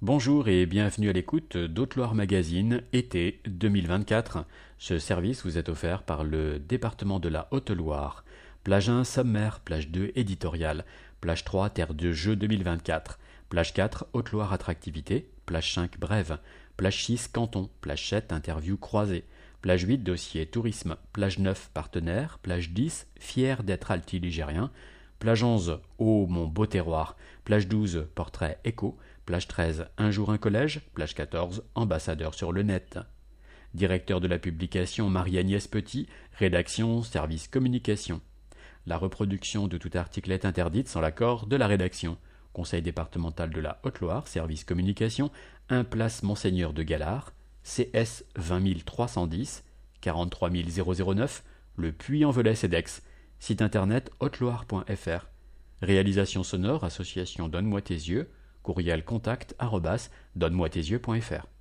Bonjour et bienvenue à l'écoute d'Haute-Loire Magazine, été 2024. Ce service vous est offert par le département de la Haute-Loire. Plage 1, sommaire, plage 2, éditorial, plage 3, terre de jeu 2024, plage 4, Haute-Loire attractivité, plage 5, brève, plage 6, canton, plage 7, interview croisée, plage 8, dossier tourisme, plage 9, partenaire, plage 10, fier d'être altiligérien, plage 11, ô mon beau terroir, plage 12, portrait écho, plage 13, un jour un collège, plage 14, ambassadeur sur le net. Directeur de la publication Marie-Agnès Petit, rédaction, service communication. La reproduction de tout article est interdite sans l'accord de la rédaction. Conseil départemental de la Haute-Loire, service communication, 1 place Monseigneur de Galard, CS 20310, 43009, Le Puy-en-Velay-Cedex, site internet hauteloire.fr. Réalisation sonore, association Donne-moi tes yeux, courriel contact @donne-moi-tes-yeux.fr.